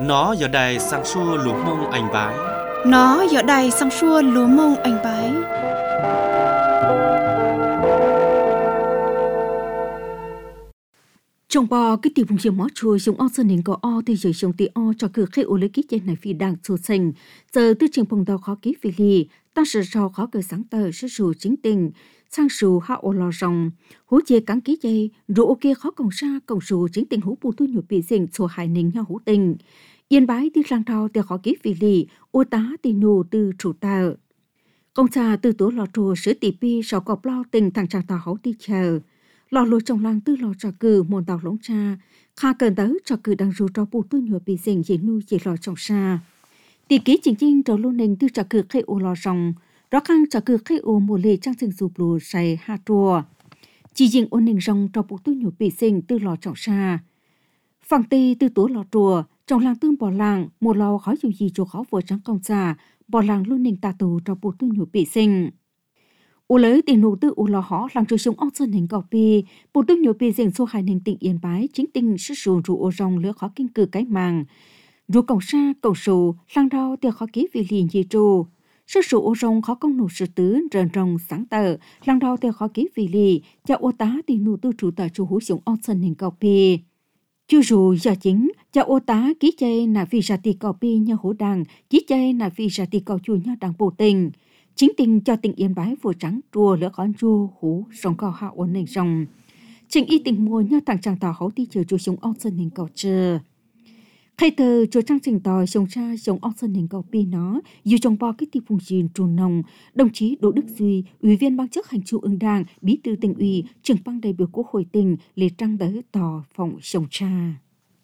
Nó giờ đây sang xua lúa mông anh bái. Nó giờ đây sang xua lúa mông anh bái. Trong bò cái tiểu vùng chiều mó chùa dùng o sơn nền có o thì giờ dùng tì o cho cửa khai ô lấy ký trên này vì đang sôi sình giờ tư trường phòng đầu khó ký vì lì tăng sự sau khó cửa sáng tờ sự sù chính tình sang sù hạ ô lò rồng hú chia cắn ký dây rồi ô kia khó còng xa còng sù chính tình hú bù tu nhục bị dình sổ hài nình nhau hú tình yên bái tư sang thao thì khó ký vì lì ô tá tì nù từ chủ tờ công xa từ tố lò chùa sứ tì pi sau cọp lo tình thằng chàng tàu hấu đi chờ lò lùi trong làng tư lò trò cử môn tàu lống cha kha cơn tới trò cử đang ru trò bù tu nhựa bị dình dễ nuôi dễ lò trong xa tỷ ký chính chính trò lô nền tư trò cử khai ô lò rồng đó khang trò cử khai ô mùa lệ trang sừng sụp lùa say ha trùa chỉ dình ôn nền rồng trò bù tu nhựa bị dình tư lò trong xa phẳng tê tư tố lò trùa trong làng tương bỏ làng một lò khó dù gì chỗ khó vừa trắng công xa bỏ làng luôn nền tà tù trò bù tu nhựa bị dình u lấy tiền nụ tư u lò họ làm cho chúng ông sơn hình cọp pi bộ tư nhiều pi dành số hai nền tỉnh yên bái chính tình sức sù rụ ô rong lứa khó kinh cử cái màng rụ cổng xa cổng sù lang đau tiêu khó ký vì liền gì trù sức sù ô rong khó công nụ sự tứ rần rồng sáng tờ lang đau tiêu khó ký vì lì cho ô tá tiền nụ tư chủ tờ chủ hú chúng ông sơn hình cọp pi chưa rù giờ chính cho ô tá ký chay là vì ra tì cọp pi nhau hổ đằng ký chay là vì ra tì cọp chùa nhau đằng bổ tình chính tình cho tỉnh yên bái vừa trắng trùa lỡ con chua hú sông cao hạ ổn định rồng trình y tình mua nhau thằng chàng tàu hấu đi chờ chùa sông ông sơn hình cầu chờ khai tờ chùa trang trình tòi sông cha sông ông sơn hình cầu pi nó dù trong bao cái tiệp phùng truyền trùn nồng đồng chí Đỗ Đức Duy ủy viên ban chấp hành trung ương đảng bí thư tỉnh ủy trưởng ban đại biểu quốc hội tỉnh lê trang tới tò phòng sông cha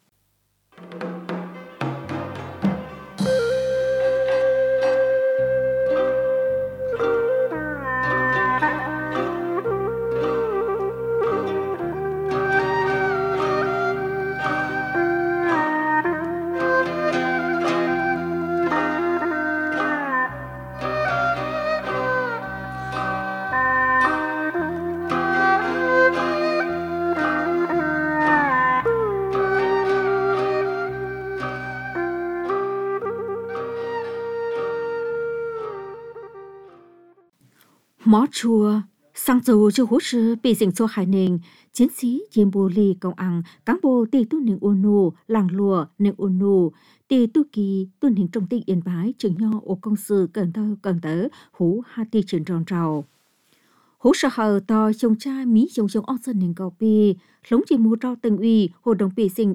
mó chùa sang dầu cho hú sư bị dình số hải nền chiến sĩ diêm bồ lì công ăn cán bộ tì tu nền ô nô làng lùa nền ô nô tì tu kỳ tu nền trong tinh yên bái trường nho ô công sư cần tớ hú ha tì trường tròn trào hú sợ hờ to chồng cha mí chồng ông sơn nền cầu pi lống chỉ mua rau từng uy hội đồng pi sinh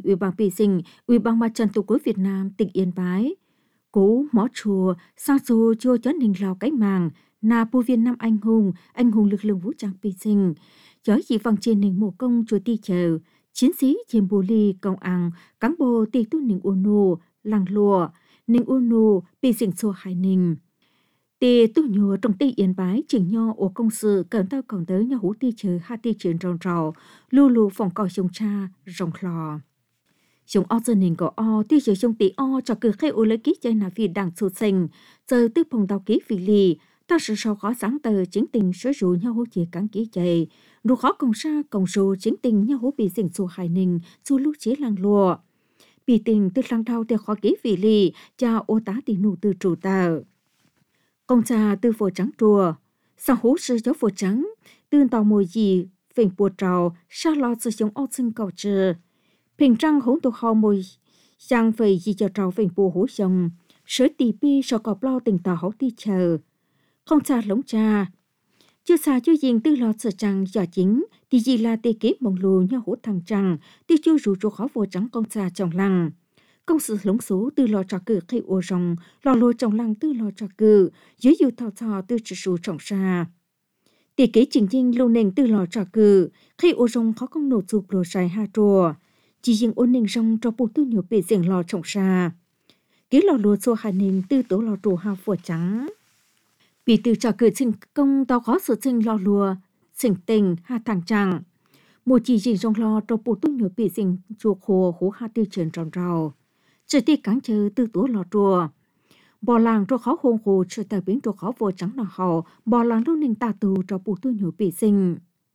ủy ban mặt trận tổ quốc Việt Nam tỉnh yên bái cố mó chùa sang dầu chùa cho nền lào cái màng na bù viên năm anh hùng lực lượng vũ trang pi sinh chở chỉ vang trên nền mộ công chùa ti chờ chiến sĩ chiêm bồ ly công ăn cán bộ ti tu nền ô nô làng lùa nền ô nô pi sinh số hai nền ti tu nhùa trong ti yên bái chỉnh nho ô công sự cần tao còn tới nhà hú ti chờ ha ti chuyện ròn rào lu phòng còi sông cha rồng lò chúng o dân nền có o ti chờ trong ti o cho cứ khai ô lấy ký chơi là vì đảng sụt sình giờ tư phòng tàu ký vì lì ta sự sau khó sáng tờ chính tình sử dụng nhau hỗ chia cắn ký chạy đủ khó công xa công số chính tình nhau hỗ bị dình số hải ninh số lúc chế làng lùa bị tình từ làng thao theo khó ký vì lì cha ô tá tì nụ từ chủ tờ công xa từ phổ trắng trùa sang hố sư giáo phổ trắng từ tàu mùi gì phình bùa trào xa lo sử dụng ô sinh cầu trừ bình trăng hỗn tụ hò mùi sang phầy gì cho trào phình bùa hố sông sới tì pi sau cọp lo tình tàu hấu ti chờ không xa lống cha chưa xa chưa dình tư lọt sợ trăng giả chính thì gì là tê kế mong lù nhau hỗ thằng trăng tiêu chưa rủ rủ khó vô trắng con xa trong lăng công sự lống số tư lọ trò cử khi ô rồng lò lùa trong lăng tư lọ trò cử dưới dù thao thò tư trừ rủ trọng xa tê kế trình dinh lâu nền tư lọ trò cử khi ô rồng khó công nổ sụp lùa xài ha trùa chỉ dình ôn nền rong cho bộ tư nhiều bể dình lò trọng xa kế lò lùa xô hà nền tư tố lò trù ha phổ trắng bị từ trò cử sinh công tao khó sự sinh lo lùa sinh tình ha thằng chàng một chỉ dình trong lo cho bộ tu nhớ bị sinh chuộc hồ hố ha tiêu chuyển tròn rào chỉ ti cắn chờ tư tố lò chùa bò làng cho khó hôn hồ trở tại biến cho khó vô trắng là họ bò làng lúc ninh ta tù cho bộ tu nhớ bị sinh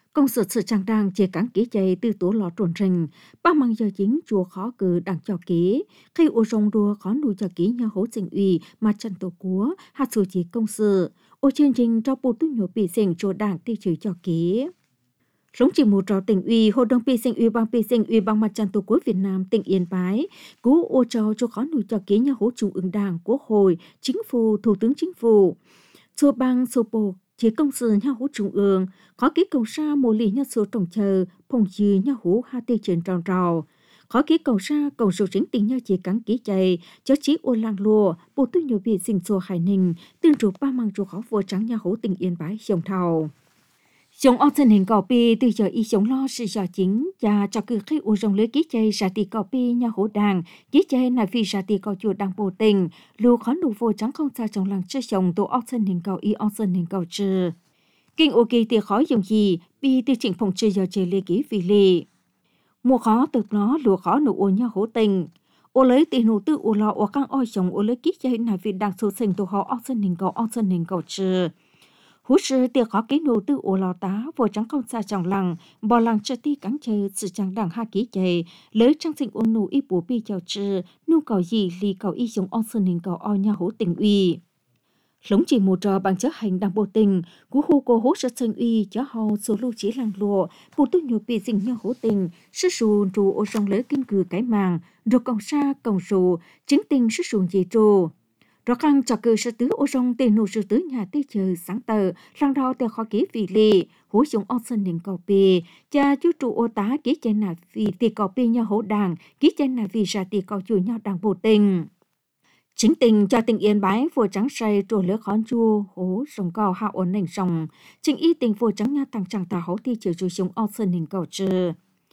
công sự sự trang đang chế cán kỹ chạy từ tổ lọ trồn rình, ba mang giờ chính chùa khó cử đằng cho kỹ, khi ô rong đua khó nuôi cho kỹ nhà hỗ trình ủy mà chân tổ cúa, hạt sự chỉ công sự, ô chương trình cho bộ tu nhổ bị sinh chùa đảng ti chữ cho kỹ. Sống chỉ một trò tỉnh ủy, hội đồng pi sinh ủy bằng mặt trận tổ quốc Việt Nam tỉnh Yên Bái, cú ô cho khó nuôi cho kỹ nhà hỗ trung ương đảng, quốc hội, chính phủ, thủ tướng chính phủ. Chùa bang số bộ chỉ công sự nhà hỗ trung ương, khó ký cầu sa mô lý nhà số trồng chờ, phong dư nhà hỗ hạ tê trên tròn trào. Khó ký cầu sa cầu số chính tình nhà chỉ cắn ký chạy, cho chí ô làng lùa, bộ tư nhiều bị sinh xô Hải Ninh, tương trụ ba mang trụ khó vua trắng nhà hỗ tỉnh Yên Bái dòng thầu. Dòng ở thân hình cỏ pi từ giờ y dòng lo sự giờ chính và cho cứ khi u dòng lưới ký chơi ra tì cỏ pi nhà hỗ đàng ký chơi này vì ra tì cỏ chuột đang bổ tình lưu khó đủ vô trắng không xa trong làng chơi dòng tổ ở thân hình cỏ y ở thân hình cỏ trừ kinh ok thì khó dùng gì pi từ chỉnh phòng chơi giờ chơi lê ký vì lì mua khó từ nó lùa khó nụ ô nhà hỗ tình ô lấy tiền nụ tư ô lo ô căng oi dòng ô lấy ký chơi này vì đang số sinh tổ họ ở thân hình cỏ trừ hú sư tiệc khó ký nô tư ô lò tá vô trắng không xa trong làng bò làng chơi ti cắn chơi sự chẳng đẳng ha ký chơi lấy trang sinh ôn nụ y bố bi chào trừ nụ cầu gì lì cầu y giống on sơn hình cầu o nhà hố tình uy sống chỉ một trò bằng chất hành đằng bộ tình cú hô cô hố rất sinh uy chó hò số lưu chỉ làng lụa bộ tư nhiều bị dình nhà hố tình sư sù trù ô sông lấy kinh cử cái màng rồi còng xa còng sù chính tình sư sù gì trù rõ khăn cho cơ sở tứ ô rong tên nô sư tứ nhà tê chờ sáng tờ răng đo tê khó ký vì lì hú dùng on sân nền cầu bì cha chú trụ ô tá ký trên là vì tì cầu bì nhau hỗ đảng ký trên là vì ra tì cầu chủ nhau đảng bổ tình chính tình cho tình Yên Bái vừa trắng say trổ lỡ khón chua hố rồng cao hạ ổn nền rồng chính y tình vừa trắng nha tăng chẳng tà hấu thi chờ chú dùng on sân nền cầu trừ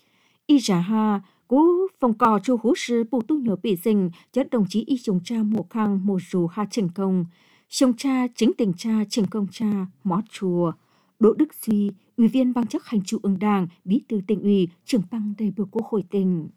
y giả ha cú phòng cò chu hú sư bộ tu nhớ bị dình chất đồng chí y dùng cha mùa khang mùa dù ha trình công sông cha chính tình cha trình công cha mót chùa Đỗ Đức Duy ủy viên ban chấp hành trung ương đảng bí thư tỉnh ủy trưởng ban đại biểu quốc hội tỉnh.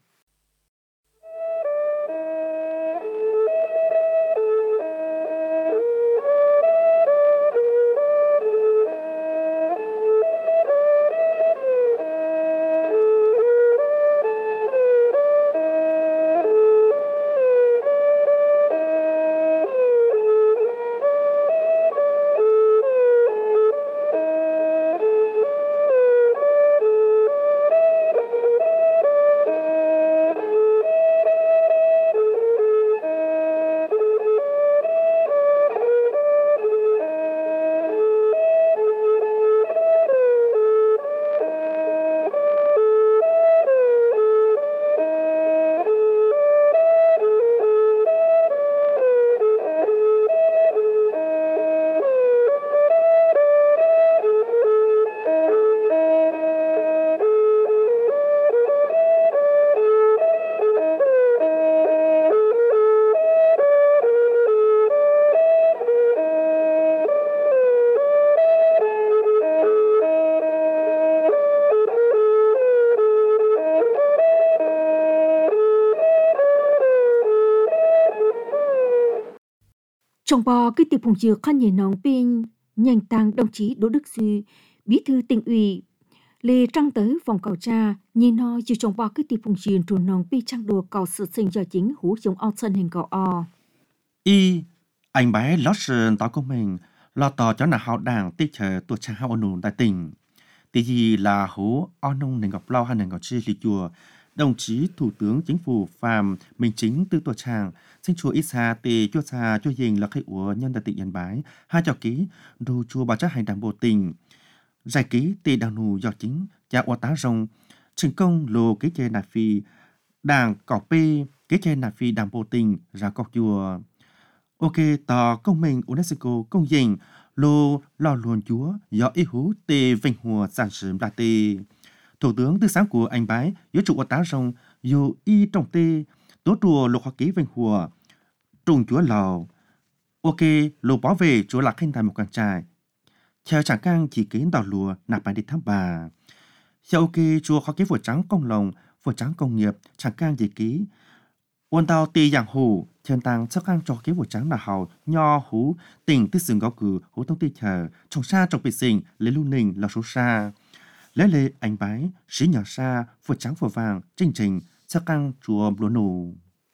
Trong bò cái tiệp hồng dược khăn nhảy nòng pin nhanh tăng đồng chí Đỗ Đức Duy bí thư tỉnh ủy lê trăng tới vòng cầu cha nhìn nó chỉ trong bò cái tiệp hồng dược trùn nòng pin trang đùa cầu sự sinh cho chính hú giống ao sân hình cầu o y anh bé lót sơn tao của mình lo tỏ cho nào họ đảng tích chờ tuổi cha họ nụ đại tình tí gì là hú o nông nền ngọc lo hay nền ngọc chi lý chùa đồng chí thủ tướng chính phủ Phạm Minh Chính từ tổ tràng xin chùa ít xa tề cho xa cho dình là khách của nhân đại tỉnh Yên Bái hai cho ký đồ chùa bảo chấp hành đảng bộ tỉnh giải ký tề đảng nù do chính cha ô tá rồng thành công lô kế chế nạp phi đảng cỏ p kế chế nạp phi đảng bộ tỉnh ra cọc chùa ok tờ công minh UNESCO công dình lô lò luồn chúa do ý hú tề vinh hùa sản sử đà tề Thủ tướng tư sáng của anh Bái dưới trụ tá rồng dù y trong tê tố trùa lục hoa ký vinh hùa trùng chúa lầu ok lục bảo vệ chúa lạc hình thành một càng trại theo chẳng căng chỉ kiến đào lùa nạp bài đi thăm bà theo ok chúa khó ký vua trắng công lồng vua trắng công nghiệp chẳng căng chỉ ký ôn tàu tì dạng hủ thiên tăng sắc căng cho ký vua trắng là hầu nho hú tỉnh tư sừng gõ cử hú tông tì chờ trồng xa trồng bị sinh lấy lưu ninh là số xa lấy lệ anh bái sĩ nhỏ xa vừa trắng vừa vàng trình trình sắc căng chùa lúa nụ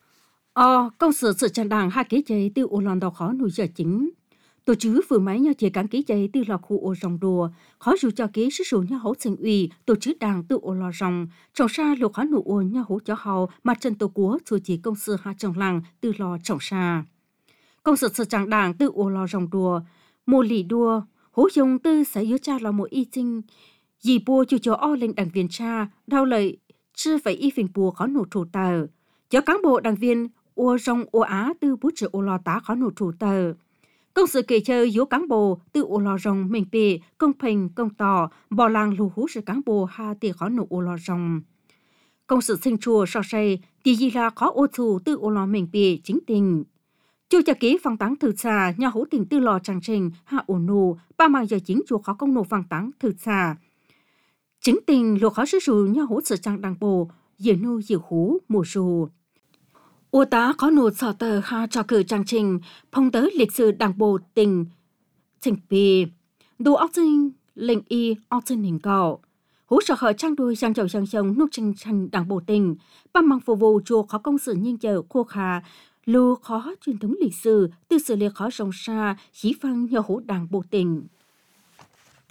công sự trang đảng hai ký chạy từ ô lòn đào khó nuôi giờ chính tổ chức vừa máy nhau chỉ cán ký chạy từ lò khu ô rồng đùa khó dù cho ký sức số nhau hỗ thành ủy tổ chức đảng từ ô lò rồng trồng xa lục khó nụ ô nhau hỗ cho hầu mặt trận tổ quốc chủ chỉ công sự hạ trồng làng từ lò trồng xa công sự trang đảng từ ô lò rồng đùa mùa lì đùa hỗ dùng từ sẽ yếu cha là một y tinh dì bùa chủ cho o lên đảng viên cha đau lợi chưa phải y phình bùa khó nụ thủ tờ cho cán bộ đảng viên ô rong ô á từ bút chữ ô lò tá khó nụ thủ tờ công sự kể chơi yếu cán bộ từ ô lò rong mình bề công bình công tỏ bỏ làng lù hú sự cán bộ ha tì khó nụ ô lò rong công sự sinh chùa so say tì gì là khó ô thủ từ ô lò mình bề chính tình chu cho ký phăng táng thử xa nhà hữu tình từ lò trang trình hạ ô nô ba mang giờ chính chùa khó công nô phăng táng thử xa chính tình lùa khó sử dụng nhà hữu sự trang đăng bộ dễ nô dễ hú mùa rù ô tá có nô sở tờ ha cho cử trang trình phong tới lịch sử đảng bộ tỉnh tỉnh bì đồ óc sinh lệnh y óc sinh hình cầu hú sở khởi trang đôi sang chầu sang sông nút trình thành đảng bộ tỉnh ba mang phục vụ chùa khó công sự nhân chờ khô khà lù khó truyền thống lịch sử từ sự liệt khó rộng xa chỉ phăng nhà hữu đảng bộ tỉnh p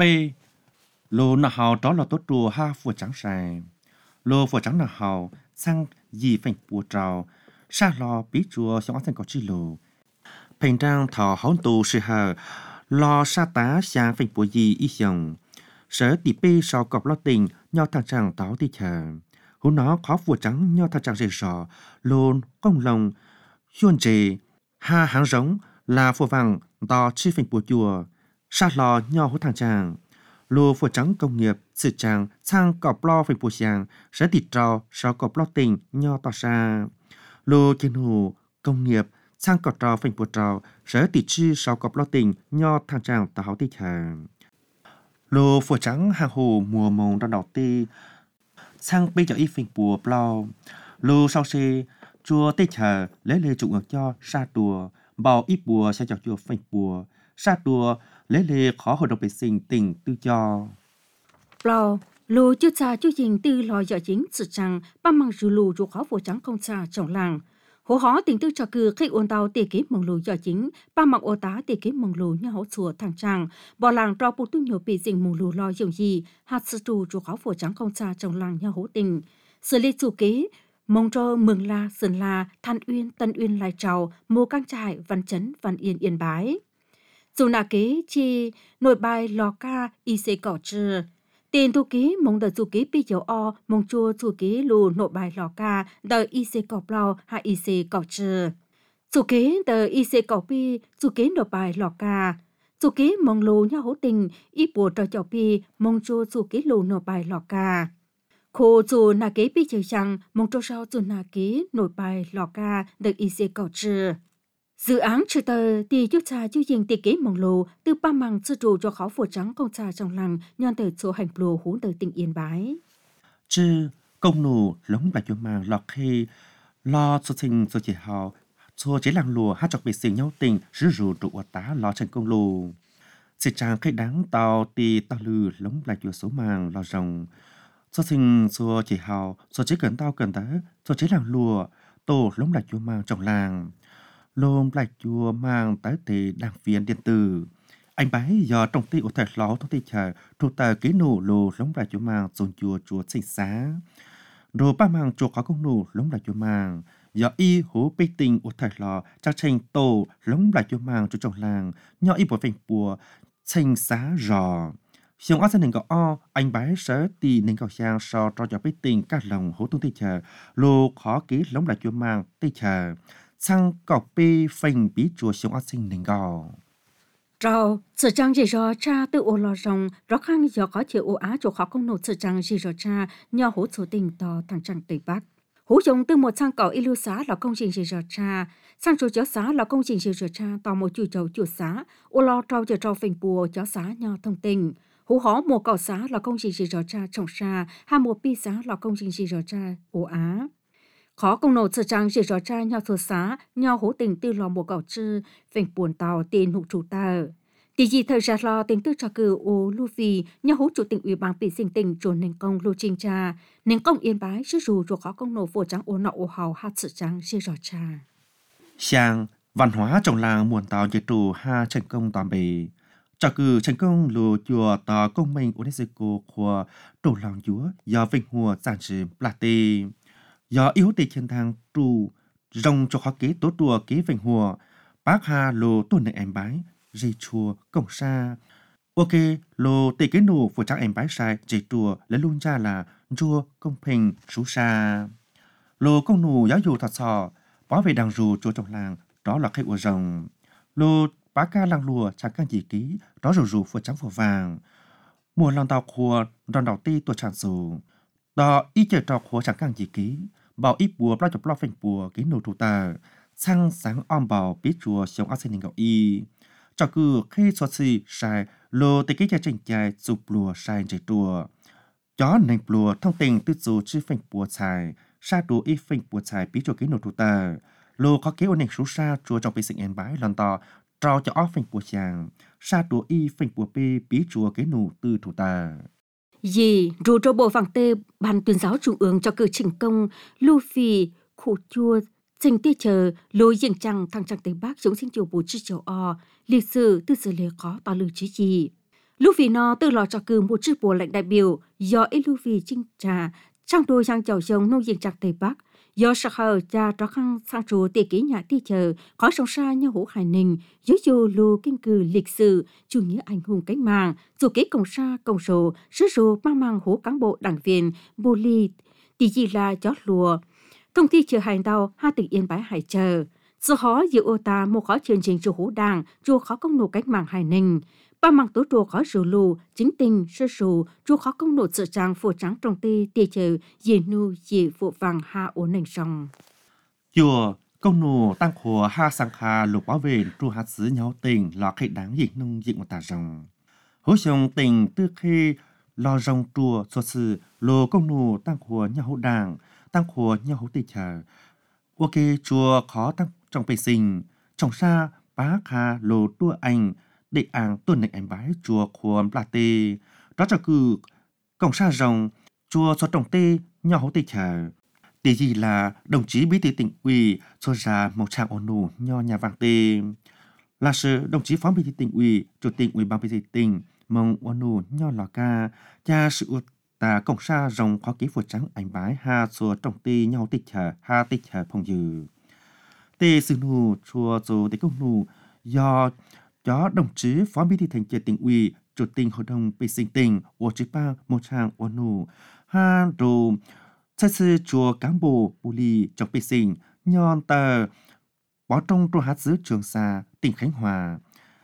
lô nà hào đó là tốt chùa ha phù trắng sài lô phù trắng nà hào sang gì phèn bùa trào sa lò bí chùa xong anh có chi lô phèn trang thọ hón tù sự hờ lò sa tá sang phèn bùa gì ý dòng sở tỷ p sau cọp lo tình nhau thằng chàng táo đi chờ hú nó khó phù trắng nhau thằng chàng dễ sò lôn công lòng xuân trề ha hàng giống là phù vàng to chi phèn bùa chùa sa lò nhau hú thằng chàng lô phù trắng công nghiệp sự tràng sang cọp lo phèn bùa giang sở tỷ trào sau cọp lo tình nhau to xa lô trên hồ công nghiệp sang cọp trào phèn bùa trào sở tỷ chi sau cọp lo tình nhau thằng chàng táo đi chờ lô phù trắng hàng hồ mùa mồng đau đầu tê sang bây giờ y phèn bùa plau lô sau xe chùa tê chờ lấy lê trụ ngược cho sa đùa bảo ít bùa sẽ chọc chùa phèn bùa sa đùa lấy lê khó hội đồng vệ sinh tỉnh tư cho plau lô chưa xa chưa dình từ lò giờ chính sự rằng ba mang rù lù rù khó phù trắng không xa trong làng hổ hó tình tư cho cư khi ôn tàu tỉ kế mong lù giờ chính ba mang ô tá tỉ kế mong lù nhà hậu chùa thằng trang bỏ làng trò bút tu nhiều bị dình mong lù lo dòng gì hạt sư trù rù khó phù trắng không xa trong làng nhà hậu tình xử lý chủ kế mong cho mừng la sơn la than uyên tân uyên lai trào mô căng trại văn chấn văn yên yên bái dù nà kế chi nội bài lò ca y xê cỏ trừ tiền thu ký mong đợi chủ ký pi dấu o mong chua chủ ký lù nội bài lò ca đợi y xê cỏ plau hay y xê cỏ trừ chủ ký đợi y xê cỏ pi chủ ký nội bài lò ca chủ ký mong lù nhau hữu tình y bùa trò chậu pi mong chua chủ ký lù nội bài lò ca khô chủ nà kế pi chơi chăng mong cho sao chủ nà kế nội bài lò ca đợi y xê cỏ trừ dự án trừ tờ thì chút xa chú dình tỷ kế mong lù từ ba măng sư trụ cho khó phổ trắng công xa trong làng nhon tờ số hành lù hú tờ tỉnh yên bái chứ công nụ lống bạch cho màng lọc khi lo cho sinh cho chị họ cho chế làng lùa hát chọc vệ sinh nhau tình rứ rù trụ tá lo chân công lù sự trang khi đáng tàu tì tàu lư lống bạch cho số màng lo rồng cho sinh cho chị họ cho chế cần tao cần tá cho chế làng lùa tổ lống bạch cho màng trong làng lôm lại chùa mang tới thì đảng viên điện tử anh bái do trong ty ở thời ló trong ty chờ thu tờ ký nụ lô lống lại chùa mang dồn chùa sinh xá đồ ba mang chùa có công nụ lống lại chùa mang do y hố bê tình ở thời lò chắc tranh tổ lống lại chùa mang chùa trong làng nhỏ y bộ phèn bùa sinh xá rò xiong áo nên có o anh bái sớ tì nên có sang so cho bê tình các lòng hố tung ty chờ lô khó ký lống lại chùa mang ty chờ sang cọc bê phanh bí chùa xiong áo sinh nên gò Rồi, sự trang gì rồi cha từ ô lò rồng, rõ khăn do có chịu ô á chỗ khó công nộp sự trang gì rồi cha, nhờ hỗ trợ tình to thằng trang Tây Bắc. Hỗ dùng từ một sang cầu y lưu xá là công trình gì rồi cha, sang chỗ chó xá là công trình gì rồi cha, tàu một chủ chầu chủ xá, ô lò trâu chờ trâu phình bùa chó xá nhờ thông tin. Hỗ hó một cầu xá là công trình gì rồi cha trồng xa, hai một pi xá là công trình gì rồi cha, ô á. Khó công nộp sự trang gì rồi cha nhờ thừa xá, nhờ hỗ tình từ lò một cầu chư, phình buồn tàu tiền hụt chủ tờ. Tỷ gì thời ra lo tính tư cho cử ô Lưu Phi, nhà hỗ chủ tịch ủy ban bị sinh tình trốn nền công Lưu Trinh Cha, nền công yên bái sư rù rồi có công nổ phổ trắng ô nọ ô hào hát sự trắng xê rõ cha. Sang văn hóa trong làng muôn tàu chế trụ ha thành công toàn bề. Cho cử thành công lùa chùa tàu công minh UNESCO của tổ lòng chúa do vinh hùa giản sử Plate. Do yếu tì chiến thang trụ rồng cho khó kế tốt đùa kế vinh hùa bác hà lô tuần nền em bái dây chùa cổng xa. Ok, lô tì kế nụ của chắc em bái sai dây chùa lấy luôn ra là chùa công bình sú xa. Lô công nụ giáo dù thật sọ bảo vệ đằng dù chùa trong làng đó là khách của rồng. Lô bá ca làng lùa chẳng càng gì ký đó rù phở trắng phở vàng. Mùa lòng tàu khua đòn đầu ti tuổi tràn dù. Đó ý chờ trò khua chẳng càng gì ký bảo ít bùa bao chọc lo phanh bùa ký nụ tù tà. Sang sáng om bảo biết chùa sống ác sinh hình gạo y. Cho cứ khi xót xì sai lô tì ký cha trình chai chụp lùa sai chạy chùa. Chó nành lùa thông tình tư dù chứ phanh bùa xài. Sa đồ y phanh bùa xài biết chùa ký nụ tù tà. Lô có kế ổn định số sa chùa trong bê sinh em bái lần tỏ trao cho óc phanh bùa chàng. Sa đồ y phanh bùa bê bí chùa kế nụ tư thủ tà. Dì rù trô bộ vàng tê ban tuyên giáo trung ương cho cử trình công Lưu Phi khu chua trình tê chờ lối diện trăng thăng trăng tây bắc chống sinh chiều bù chi chiều o lịch sử tư sử lề khó tỏ lưu chí gì. Lưu Phi nó từ lò cho cử một chiếc bộ lãnh đại biểu do ít Lưu Phi trinh trà trong đôi sang chào giống nông diện trăng tây bắc. Do sắc hờ cha trò khăn sang chùa tỉ ký nhà ti chờ có sông xa nhau hữu hải ninh dưới dù lù kinh cử lịch sử chủ nghĩa anh hùng cánh mạng dù kế công xa công sổ sứ rù mang hữu cán bộ đảng viên bồ ly tỉ gì là chót lùa thông thi chờ hành đau hai tỉnh yên bái hải chờ dù khó dự ô ta một khó chương trình chủ hữu đảng chùa khó công nổ cánh mạng hải ninh ba mang tố chùa khó rù lù chính tình sơ sù chùa khó công nổ sự trang phổ trắng trong tê tê chờ dì nu dì phụ vàng ha ổn nành sòng. Chùa công nổ tăng khổ ha sang kha lục bảo vệ chùa hạt sứ nhau tình là khách đáng dịch nông dịch một tà rồng. Hối xong tình tư khi lo rồng chùa xuất sự lô công nổ tăng khổ nhau đảng tăng khổ nhau tê chờ. Ok chùa khó tăng trong bề sinh trong xa bá kha lô tua anh để ăn tuần này em bái chùa khuôn Plate. Đó cho cứ cổng xa rồng chùa xuất trọng tê nhau hữu tê chờ. Tỷ gì là đồng chí bí thư tỉnh ủy cho ra một trang ổn nụ nho nhà vàng tê. Là sự đồng chí phó bí thư tỉnh ủy, chủ tịch ủy ban bí thư tỉnh mong ổn nụ nho lò ca cha sự ta cổng xa rồng khó ký phổ trắng ảnh bái ha chùa trọng tê nhau tê chờ ha tê chờ phong dư. Tê sư nụ chùa dù tê công nụ do chó đồng chí phó bí thư thành ủy tỉnh ủy, chủ tịch hội đồng bê sinh tỉnh của chí bang một trang ổn nụ ha đồ xét sư chùa cán bộ bù lì trong bê sinh nhon tờ bỏ trong chùa hát xứ Trường Sa tỉnh Khánh Hòa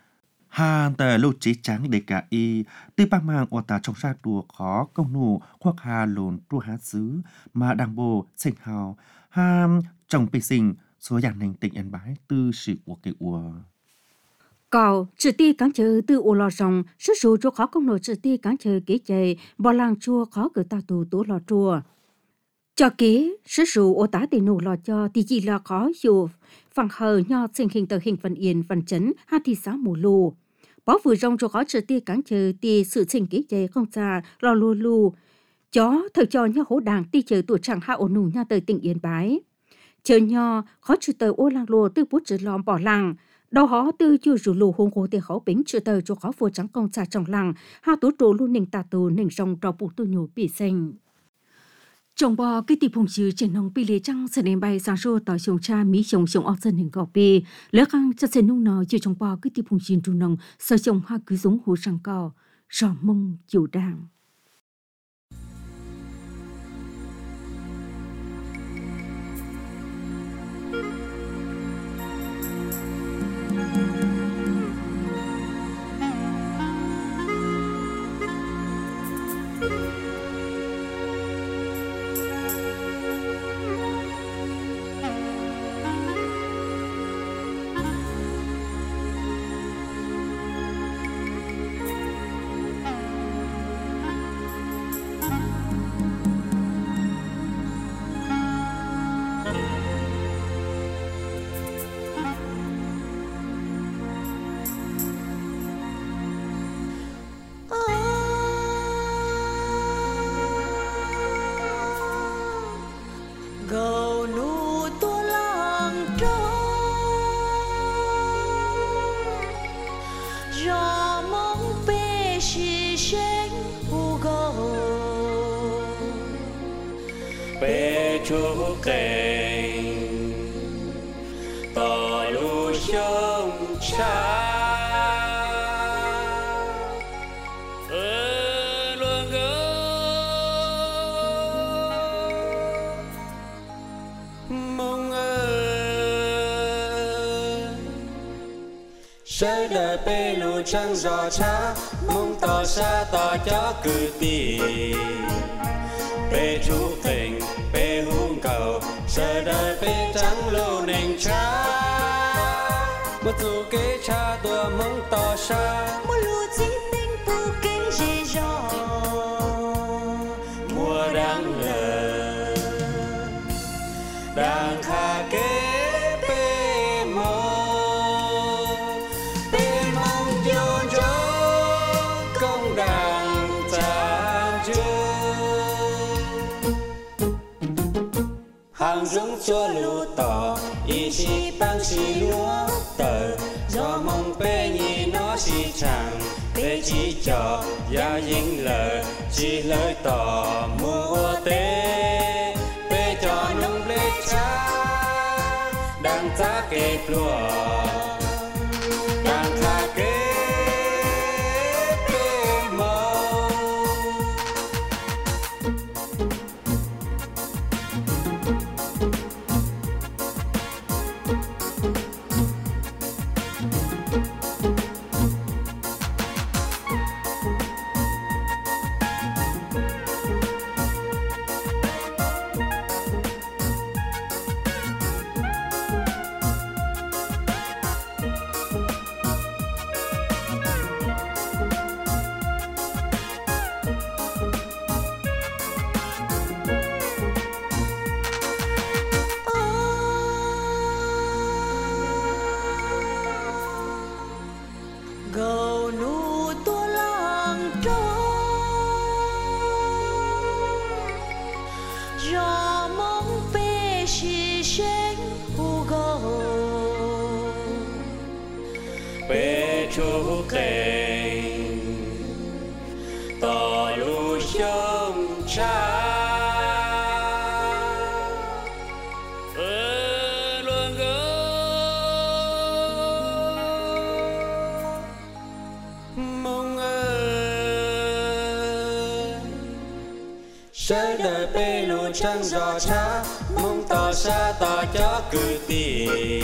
ha tờ lô chế trắng để cả y tư bang mang ô tà trong sa chùa khó công nụ khoác hà lồn chùa hát xứ mà đảng bộ sinh hào ha trong bê sinh số dạng nền tỉnh Yên Bái tư sự của cái ua. Cậu chỉ ti cán chờ từ ô lò rồng sức số chùa khó công nổi chỉ ti cán chờ kế chạy bỏ làng chùa khó cử ta tù tố lò chùa. Cho kế, sứ rủ ô tá tỷ nụ lò cho thì chỉ là khó dù phẳng hờ nho sinh hình tờ hình phần yên phần chấn ha thị xã mù lù. Bó vừa rong cho khó trở ti cán chờ ti sự sinh kế chế không xa lò lù lù. Chó thời cho nho hỗ đảng ti chờ tuổi chẳng hạ ổn nụ nha tờ tỉnh Yên Bái. Chờ nho khó trừ tờ ô làng lùa tư bút trừ lòm bỏ làng. Đầu hó tư chưa rủ lù hôn cố tiền khó bính trừ tờ cho khó vừa trắng công xa trong làng. Ha tố trù luôn nình tà tù nình rong trò bù tu nhủ bị sinh. Trong bò cái tiệp hồng chữ trên nông pi lê trăng sẽ đến bay sáng sô tỏi sông cha mỹ sông sông ốc dân hình cỏ pi lỡ khăng cho sẽ nung nọ chữ trong bò cái tiệp hồng chữ trung nông sơ sông hoa cứ giống hồ sang cỏ rò mông chịu đàng. chú kênh tỏ lũ sông cha luôn gỡ mong sẽ đời bê lũ trăng gió cha mong tỏ xa tỏ cho cử tì bê chú kênh bê hung cầu sẽ đời bê trắng lô nền cha một dù kế cha tua mong tỏ xa một lũ chỉ tình tu kinh dễ dò mùa đang lờ đang khá kế bê mong dồn dỗ công đàn tràn hàng dũng cho lũ tỏ ý chí băng xì lúa tờ do mong bê nhì nó xì chẳng bê chỉ cho gia dính lờ chỉ lời tỏ mua tế bê cho nông lê cha đang giá kê lúa đang khá kê bê mong gầu nụ tua làng trôi gió mong bê xì xanh hù gầu bê chú kênh tỏ lũ sông cha luôn gỡ mong sẽ đời bê lũ trăng gió cha mong tỏ xa tỏ cho cử tì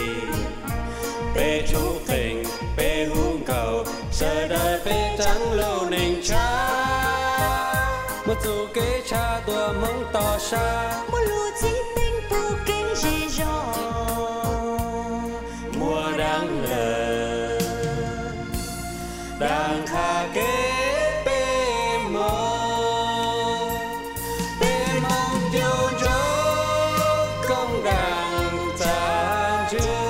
bê chú kênh bê hung cầu sẽ đời bê trắng lô nền cha một dù kế cha tua mong tỏ xa một lũ chỉ tình tu kinh dễ dò mùa đang lờ đang khá kế bê mong dồn dỗ công đàn tràn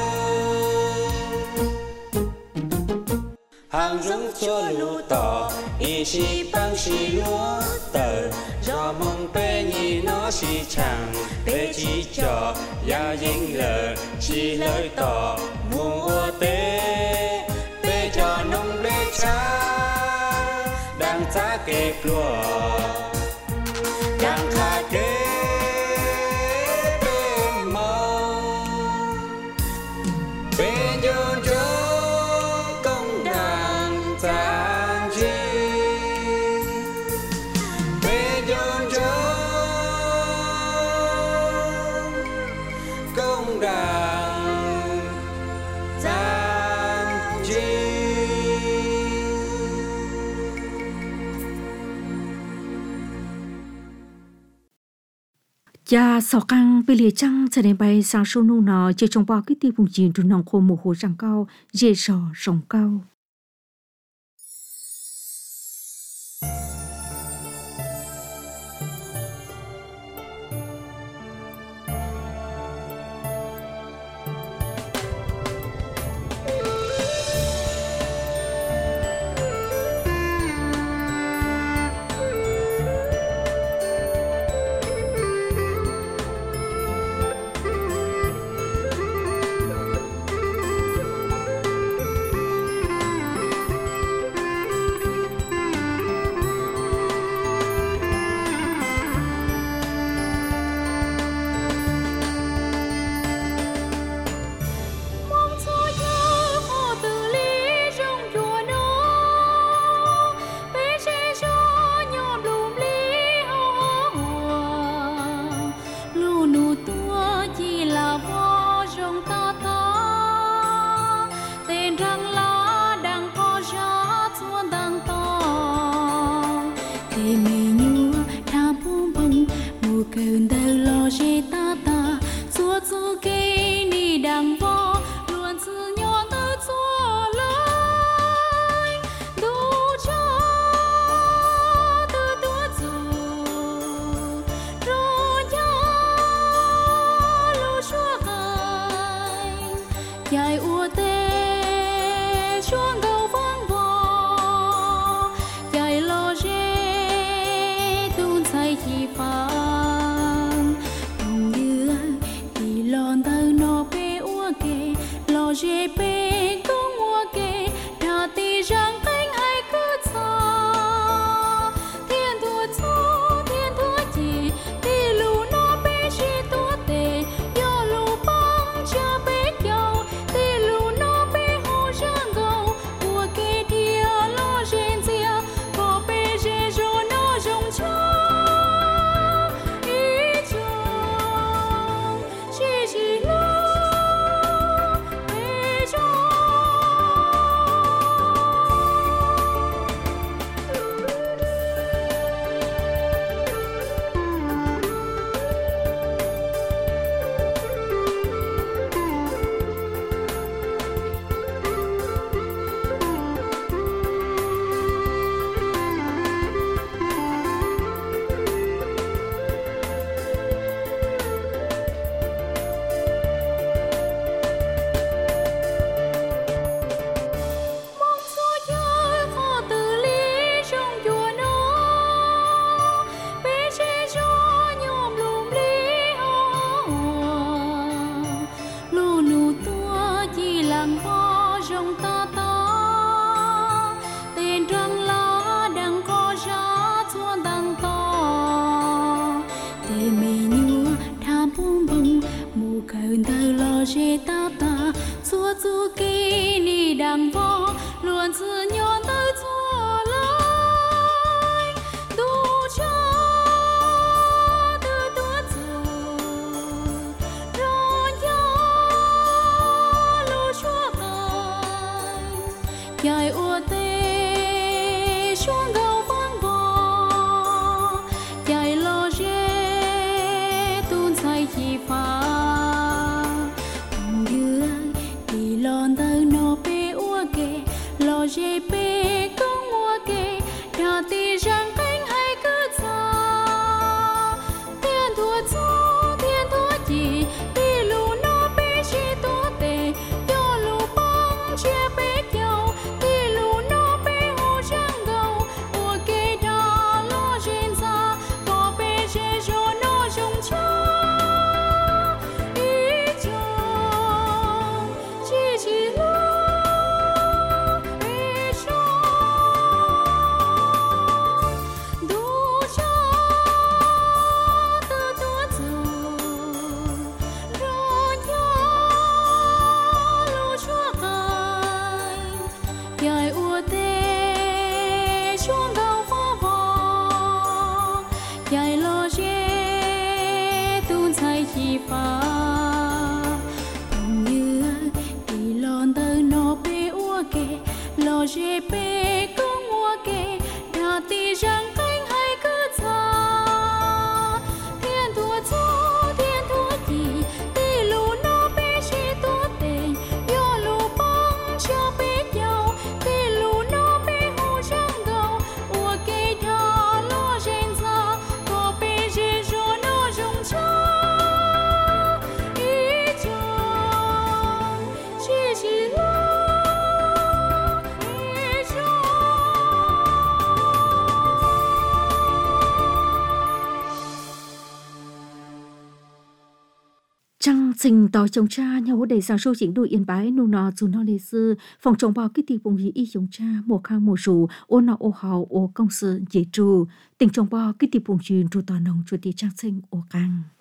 hàng dũng cho lũ tỏ ý chí băng xì lúa tờ do mong bê nhì nó xì chẳng bê chỉ cho gia dính lờ chỉ lời tỏ mua tế bê cho nông lê cha đang giá kê lúa đang khá kế bê mong bê dồn dỗ công đàn tràn bê dồn dỗ công đàn tràn cha sọ căng bị lìa trăng trở nên bay sang sông nô nọ chơi trong bao cái tiêu vùng chìm trùn nòng khô mồ hồ răng cao dê sò rồng cao để mê nhua tha bông bông mù cơn đời lo dễ ta ta xua xua kê ni đằng vò luôn sự nhỏ ta xua lời đủ cho từ tua dù rồi nhớ lu xua cài dài ua tê xuống cầu vang vò dài lo dễ tuôn say chi phang cùng như thì lon tơ nó bê ua kê lo dễ bê cũng ua kê thà ti rằng cánh ai cứ xa thiên thua số thiên thua chi ti lù nó bê chi tua tê do lù băng cha bê nhau ti lù nó bê hồ giang gầu ua kê thia lo dên zia có bê dê rô nó rong cho ý chồng chỉ lo bê cho mong số nhớ khó từ lý trong chùa nó bê chê cho nhôm lùm lý hoa lù nụ tua chỉ làm pho trong ta ta tên trăng lá đang có giá xuân tăng to tê mê nhua tha bông bông mù cơn thơ lo dê ta ta xua xua kỳ ni đằng vò luôn sự nhon tới xua lời đủ cho từ tua dù rồi nhớ lu chúa cài dài ua tê xuống cầu vang vò dài lo dễ tuôn say chi phá như thì lon tơ nó bê ua kê lo dễ bê cũng ua kê thà ti rằng cánh ai cứ xa thiên thua số thiên thua chi ti lù nó bê chi tua tê do lù băng chia bê nhau ti lù nó bê hồ giang gầu ua kê thà lo dên xa có bê chê cho nó rong cho ý chồng chỉ lo bê cho đủ cho từ tua dù rồi nhớ lu chúa cài dài ua tê xuống cầu vò vò dài lo dễ tuôn say chi phá cùng như thì lon tơ nó bê ua kê lo dễ bê cũng ua kê thà ti rằng cánh ai cứ xa thiên thua số thiên thua chi ti lù nó bê chi tua tê do lù băng cha bê nhau ti lù nó bê hồ giang gầu ua kê thà lo dên xa có bê dê rô nó rong cho ý chồng chỉ lo ý chồng Trăng sinh tỏ chồng cha nhau đầy sáng sâu chính đuổi yên bái nụ nọ dù nó lê sư phòng trồng bao kích tỷ bùng ý y chồng cha mùa khang mùa rủ ô nọ ô hào ô công sự dễ trù tình trồng bao kích tỷ bùng truyền trù tỏ nồng trù tỷ trang sinh ô căng